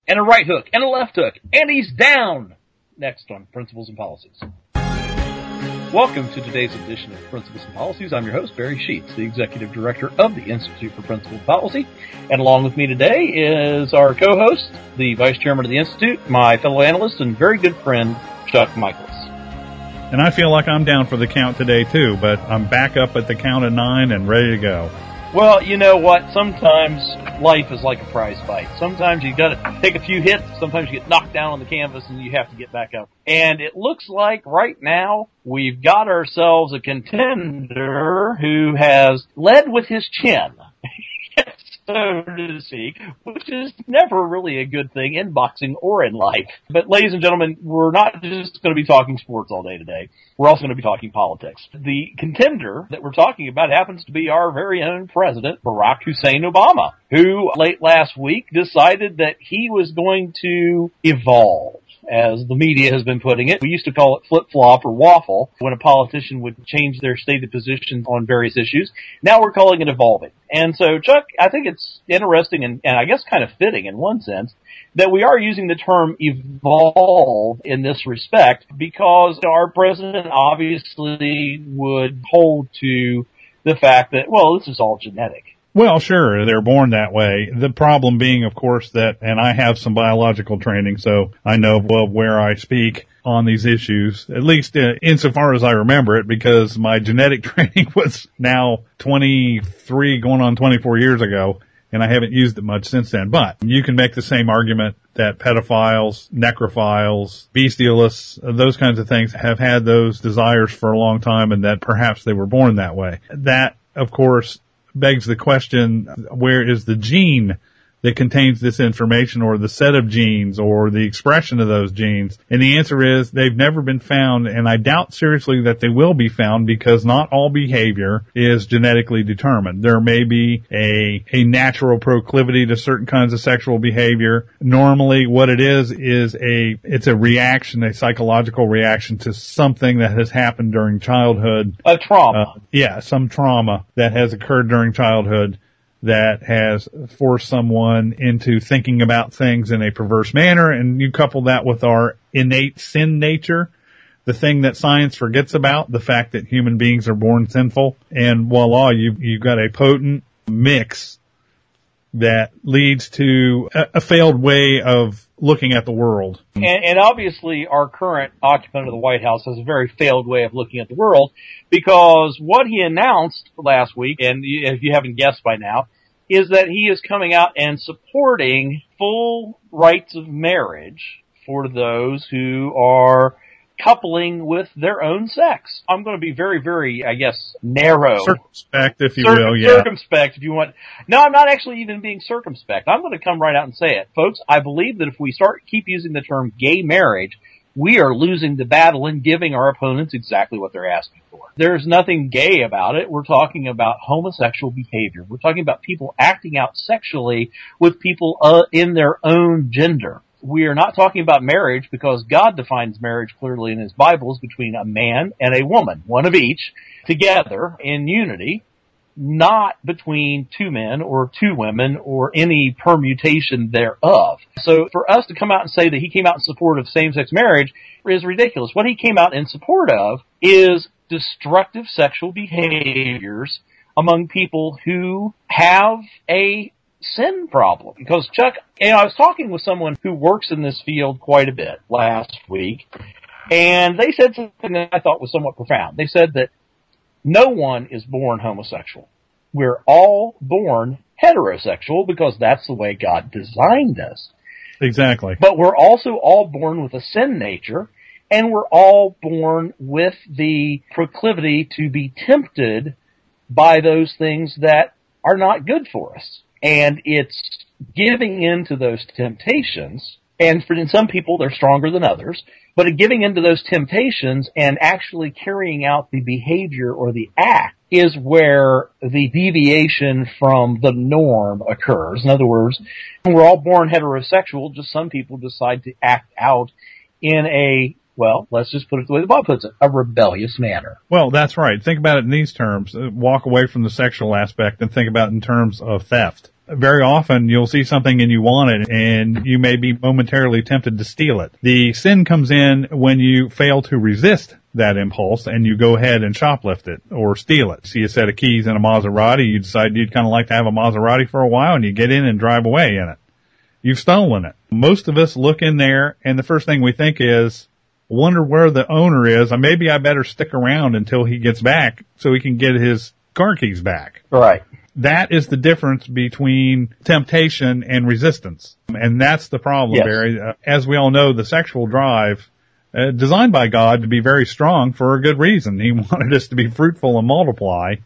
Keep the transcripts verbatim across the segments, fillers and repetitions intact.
and a right hook, and a left hook, and he's down! Next on Principles and Policies. Welcome to today's edition of Principles and Policies. I'm your host, Barry Sheets, the Executive Director of the Institute for Principles and Policy. And along with me today is our co-host, the Vice Chairman of the Institute, my fellow analyst, and very good friend, Chuck Michaels. And I feel like I'm down for the count today, too, but I'm back up at the count of nine and ready to go. Well, you know what? Sometimes life is like a prize fight. Sometimes you got to take a few hits. Sometimes you get knocked down on the canvas and you have to get back up. And it looks like right now we've got ourselves a contender who has led with his chin, so to speak, which is never really a good thing in boxing or in life. But ladies and gentlemen, we're not just going to be talking sports all day today. We're also going to be talking politics. The contender that we're talking about happens to be our very own President, Barack Hussein Obama, who late last week decided that he was going to evolve, as the media has been putting it. We used to call it flip-flop or waffle when a politician would change their stated position on various issues. Now we're calling it evolving. And so, Chuck, I think it's interesting and, and I guess kind of fitting in one sense that we are using the term evolve in this respect because our president obviously would hold to the fact that, well, this is all genetic. Well, sure, they're born that way. The problem being, of course, that, and I have some biological training, so I know well where I speak on these issues, at least uh, insofar as I remember it, because my genetic training was now twenty-three, going on twenty-four years ago, and I haven't used it much since then. But you can make the same argument that pedophiles, necrophiles, bestialists, those kinds of things have had those desires for a long time, and that perhaps they were born that way. That, of course, begs the question, where is the gene that contains this information, or the set of genes, or the expression of those genes? And the answer is they've never been found, and I doubt seriously that they will be found, because not all behavior is genetically determined. There may be a a natural proclivity to certain kinds of sexual behavior. Normally what it is is a it's a reaction, a psychological reaction to something that has happened during childhood. A trauma. Uh, yeah, some trauma that has occurred during childhood that has forced someone into thinking about things in a perverse manner, and you couple that with our innate sin nature, the thing that science forgets about, the fact that human beings are born sinful, and voila, you, you've got a potent mix that leads to a, a failed way of looking at the world. And, and obviously our current occupant of the White House has a very failed way of looking at the world, because what he announced last week, and if you haven't guessed by now, is that he is coming out and supporting full rights of marriage for those who are coupling with their own sex. I'm going to be very, very, I guess, narrow. Circumspect, if you Cir- will, yeah. Circumspect, if you want. No, I'm not actually even being circumspect. I'm going to come right out and say it. Folks, I believe that if we start keep using the term gay marriage, we are losing the battle and giving our opponents exactly what they're asking for. There's nothing gay about it. We're talking about homosexual behavior. We're talking about people acting out sexually with people uh, in their own gender. We are not talking about marriage, because God defines marriage clearly in His Bible as between a man and a woman, one of each, together in unity, not between two men or two women or any permutation thereof. So for us to come out and say that he came out in support of same-sex marriage is ridiculous. What he came out in support of is destructive sexual behaviors among people who have a sin problem. Because, Chuck, you know, I was talking with someone who works in this field quite a bit last week, and they said something that I thought was somewhat profound. They said that no one is born homosexual. We're all born heterosexual because that's the way God designed us. Exactly. But we're also all born with a sin nature, and we're all born with the proclivity to be tempted by those things that are not good for us. And it's giving in to those temptations, and for in some people they're stronger than others, but giving into those temptations and actually carrying out the behavior or the act is where the deviation from the norm occurs. In other words, we're all born heterosexual, just some people decide to act out in a, well, let's just put it the way the Bible puts it, a rebellious manner. Well, that's right. Think about it in these terms. Walk away from the sexual aspect and think about it in terms of theft. very often you'll see something and you want it, and you may be momentarily tempted to steal it. The sin comes in when you fail to resist that impulse and you go ahead and shoplift it or steal it. See a set of keys in a Maserati, you decide you'd kind of like to have a Maserati for a while, and you get in and drive away in it. You've stolen it. Most of us look in there, and the first thing we think is, wonder where the owner is, and maybe I better stick around until he gets back so he can get his car keys back. Right. That is the difference between temptation and resistance. And that's the problem, yes. Barry. Uh, as we all know, the sexual drive, uh, designed by God to be very strong for a good reason. He wanted us to be fruitful and multiply.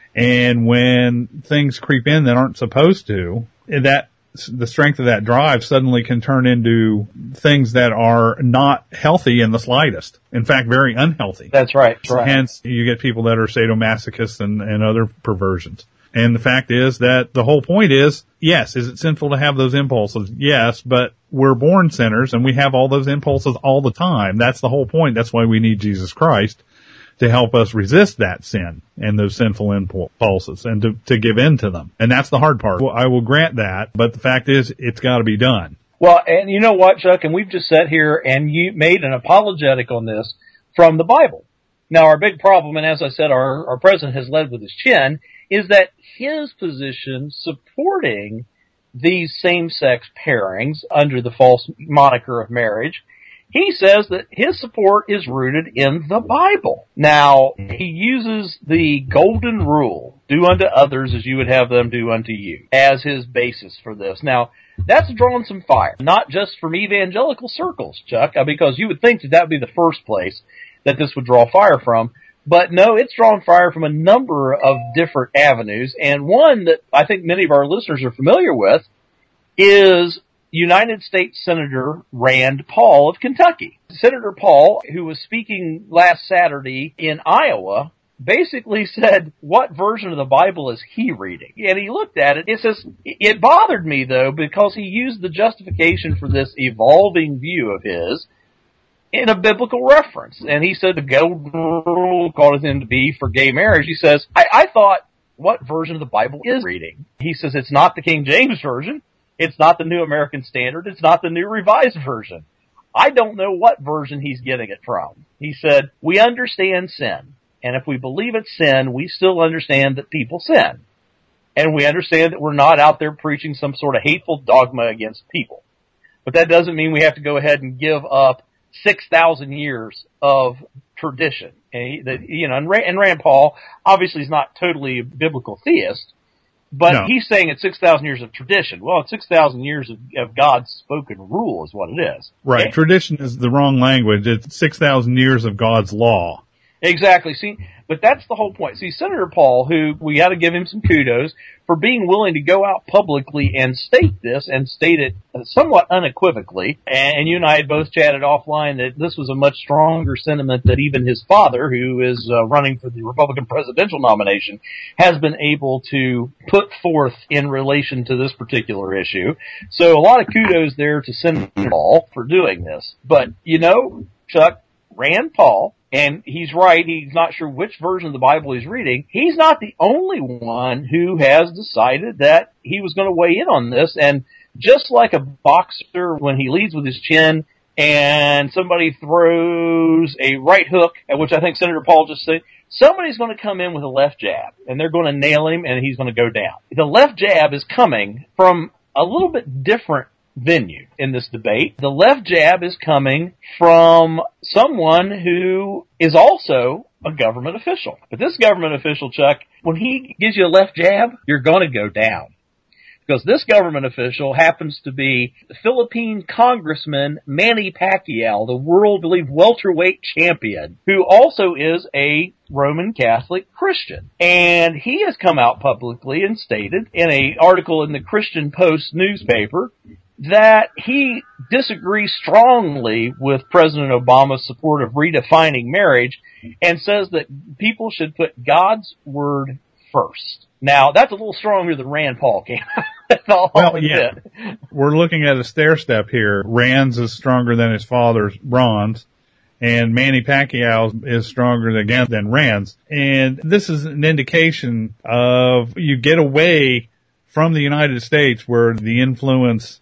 And when things creep in that aren't supposed to, that the strength of that drive suddenly can turn into things that are not healthy in the slightest. In fact, very unhealthy. That's right. That's right. Hence, you get people that are sadomasochists and, and other perversions. And the fact is that the whole point is, yes, is it sinful to have those impulses? Yes, but we're born sinners and we have all those impulses all the time. That's the whole point. That's why we need Jesus Christ to help us resist that sin and those sinful impulses and to, to give in to them. And that's the hard part. Well, I will grant that, but the fact is it's got to be done. Well, and you know what, Chuck, and we've just sat here and you made an apologetic on this from the Bible. Now, our big problem, and as I said, our, our president has led with his chin, is that his position supporting these same-sex pairings under the false moniker of marriage, he says that his support is rooted in the Bible. Now, he uses the golden rule, do unto others as you would have them do unto you, as his basis for this. Now, that's drawing some fire, not just from evangelical circles, Chuck, because you would think that that would be the first place that this would draw fire from. But no, it's drawing fire from a number of different avenues, and one that I think many of our listeners are familiar with is United States Senator Rand Paul of Kentucky. Senator Paul, who was speaking last Saturday in Iowa, basically said, what version of the Bible is he reading? And he looked at it. It says, it bothered me, though, because he used the justification for this evolving view of his in a biblical reference. And he said the golden rule called him to be for gay marriage. He says, I, I thought, what version of the Bible is reading? He says, it's not the King James Version. It's not the New American Standard. It's not the New Revised Version. I don't know what version he's getting it from. He said, we understand sin. And if we believe it's sin, we still understand that people sin. And we understand that we're not out there preaching some sort of hateful dogma against people. But that doesn't mean we have to go ahead and give up six thousand years of tradition. And, he, that, you know, and, Rand, and Rand Paul obviously is not totally a biblical theist, but no. He's saying it's six thousand years of tradition. Well, it's six thousand years of, of God's spoken rule is what it is. Right. And, tradition is the wrong language. It's six thousand years of God's law. Exactly. See, but that's the whole point. See, Senator Paul, who we got to give him some kudos for being willing to go out publicly and state this and state it somewhat unequivocally. And you and I had both chatted offline that this was a much stronger sentiment that even his father, who is uh, running for the Republican presidential nomination, has been able to put forth in relation to this particular issue. So a lot of kudos there to Senator Paul for doing this. But, you know, Chuck, Rand Paul, and he's right, he's not sure which version of the Bible he's reading. He's not the only one who has decided that he was going to weigh in on this. And just like a boxer, when he leads with his chin and somebody throws a right hook, at which I think Senator Paul just said, somebody's going to come in with a left jab, and they're going to nail him, and he's going to go down. The left jab is coming from a little bit different venue in this debate. The left jab is coming from someone who is also a government official. But this government official, Chuck, when he gives you a left jab, you're going to go down. Because this government official happens to be the Philippine Congressman Manny Pacquiao, the world, I believe, welterweight champion, who also is a Roman Catholic Christian. And he has come out publicly and stated in an article in the Christian Post newspaper that he disagrees strongly with President Obama's support of redefining marriage and says that people should put God's word first. Now, that's a little stronger than Rand Paul came. That's all well, yeah. We're looking at a stair step here. Rand's is stronger than his father's, Ron's, and Manny Pacquiao is stronger again than Rand's. And this is an indication of you get away from the United States, where the influence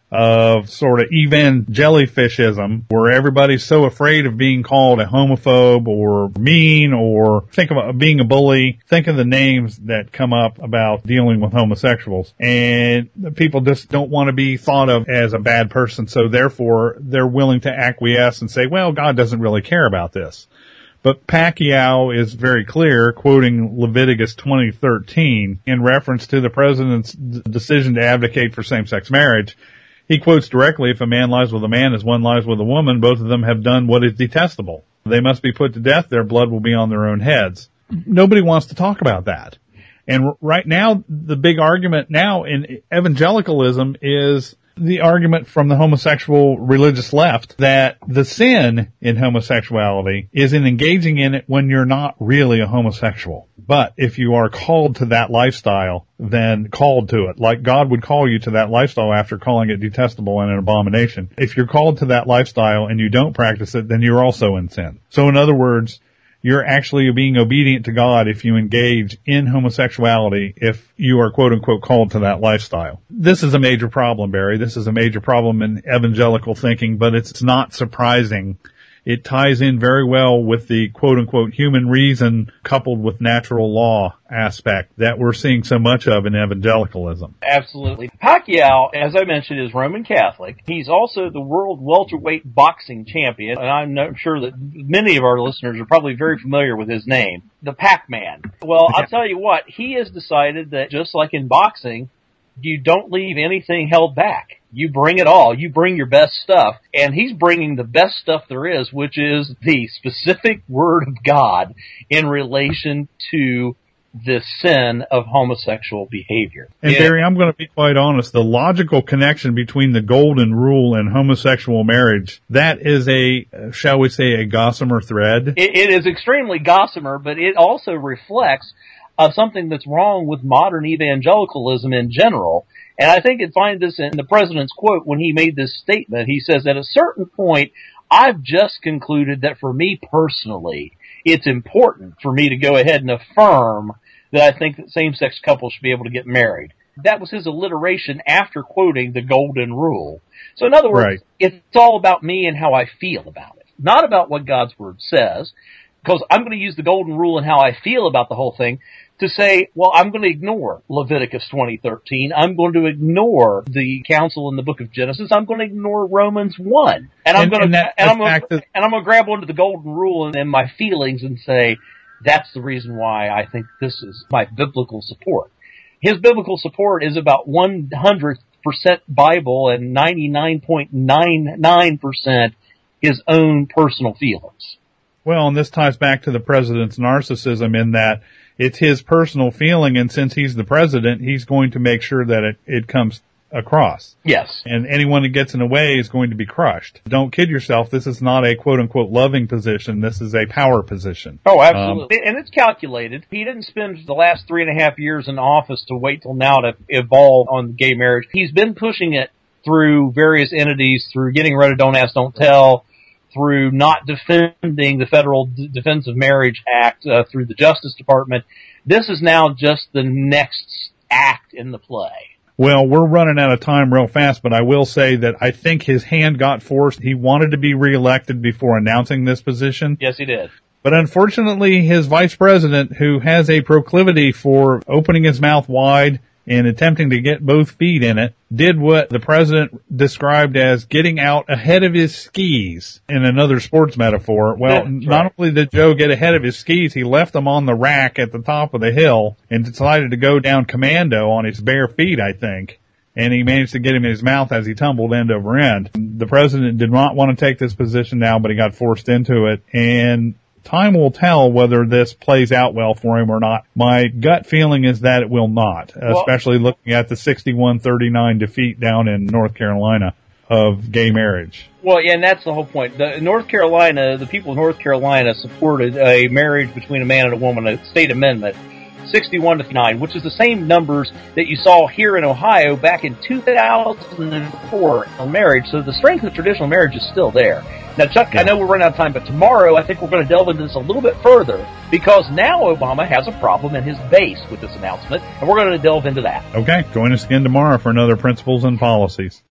of sort of evangelifishism, where everybody's so afraid of being called a homophobe or mean or think of being a bully, think of the names that come up about dealing with homosexuals. And people just don't want to be thought of as a bad person, so therefore they're willing to acquiesce and say, well, God doesn't really care about this. But Pacquiao is very clear, quoting Leviticus twenty thirteen, in reference to the president's d- decision to advocate for same-sex marriage. He quotes directly, if a man lies with a man as one lies with a woman, both of them have done what is detestable. They must be put to death. Their blood will be on their own heads. Nobody wants to talk about that. And right now, the big argument now in evangelicalism is the argument from the homosexual religious left that the sin in homosexuality is in engaging in it when you're not really a homosexual. But if you are called to that lifestyle, then called to it. Like God would call you to that lifestyle after calling it detestable and an abomination. If you're called to that lifestyle and you don't practice it, then you're also in sin. So in other words, you're actually being obedient to God if you engage in homosexuality, if you are quote unquote called to that lifestyle. This is a major problem, Barry. This is a major problem in evangelical thinking, but it's not surprising. It ties in very well with the quote unquote human reason coupled with natural law aspect that we're seeing so much of in evangelicalism. Absolutely. Pacquiao, as I mentioned, is Roman Catholic. He's also the world welterweight boxing champion, and I'm not sure that many of our listeners are probably very familiar with his name, the Pac-Man. Well, I'll tell you what, he has decided that just like in boxing, you don't leave anything held back. You bring it all. You bring your best stuff. And he's bringing the best stuff there is, which is the specific word of God in relation to the sin of homosexual behavior. And yeah. Barry, I'm going to be quite honest. The logical connection between the golden rule and homosexual marriage, that is a, shall we say, a gossamer thread. It, it is extremely gossamer, but it also reflects of something that's wrong with modern evangelicalism in general. And I think you'd find this in the president's quote when he made this statement. He says, at a certain point, I've just concluded that for me personally, it's important for me to go ahead and affirm that I think that same-sex couples should be able to get married. That was his alliteration after quoting the golden rule. So in other words, right. It's all about me and how I feel about it, not about what God's word says, because I'm going to use the golden rule and how I feel about the whole thing to say, well, I'm going to ignore Leviticus twenty thirteen. I'm going to ignore the counsel in the book of Genesis. I'm going to ignore Romans one. And I'm and, going to, and, and I'm going to, that, and I'm going to grab onto the golden rule and, and my feelings and say, that's the reason why I think this is my biblical support. His biblical support is about one hundredth percent Bible and ninety-nine point nine nine percent his own personal feelings. Well, and this ties back to the president's narcissism in that it's his personal feeling, and since he's the president, he's going to make sure that it, it comes across. Yes. And anyone that gets in the way is going to be crushed. Don't kid yourself. This is not a quote-unquote loving position. This is a power position. Oh, absolutely. Um, and it's calculated. He didn't spend the last three and a half years in office to wait till now to evolve on gay marriage. He's been pushing it through various entities, through getting rid of Don't Ask, Don't Tell, through not defending the Federal D- Defense of Marriage Act, uh, through the Justice Department. This is now just the next act in the play. Well, we're running out of time real fast, but I will say that I think his hand got forced. He wanted to be reelected before announcing this position. Yes, he did. But unfortunately, his vice president, who has a proclivity for opening his mouth wide and attempting to get both feet in it, did what the president described as getting out ahead of his skis in another sports metaphor. Well, That's not right. only did Joe get ahead of his skis, he left them on the rack at the top of the hill and decided to go down commando on his bare feet, I think. And he managed to get him in his mouth as he tumbled end over end. The president did not want to take this position now, but he got forced into it. And time will tell whether this plays out well for him or not. My gut feeling is that it will not, well, especially looking at the sixty-one thirty-nine defeat down in North Carolina of gay marriage. Well, yeah, and that's the whole point. The North Carolina, the people of North Carolina supported a marriage between a man and a woman, a state amendment, sixty-one to nine, which is the same numbers that you saw here in Ohio back in two thousand four on marriage. So the strength of traditional marriage is still there. Now, Chuck, yeah. I know we're running out of time, but tomorrow I think we're going to delve into this a little bit further because now Obama has a problem in his base with this announcement, and we're going to delve into that. Okay, join us again tomorrow for another Principles and Policies.